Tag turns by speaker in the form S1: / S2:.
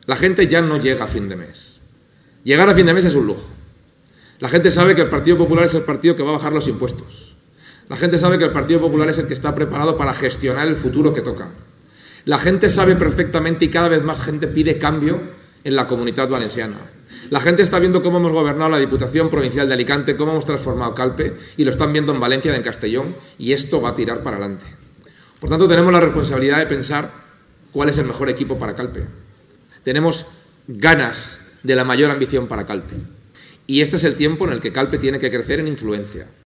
S1: La gente ya no llega a fin de mes. Llegar a fin de mes es un lujo. La gente sabe que el Partido Popular es el partido que va a bajar los impuestos. La gente sabe que el Partido Popular es el que está preparado para gestionar el futuro que toca. La gente sabe perfectamente y cada vez más gente pide cambio en la Comunitat Valenciana. La gente está viendo cómo hemos gobernado la Diputación Provincial de Alicante, cómo hemos transformado Calpe, y lo están viendo en Valencia y en Castellón, y esto va a tirar para adelante. Por tanto, tenemos la responsabilidad de pensar cuál es el mejor equipo para Calpe. Tenemos ganas de la mayor ambición para Calpe. Y este es el tiempo en el que Calpe tiene que crecer en influencia.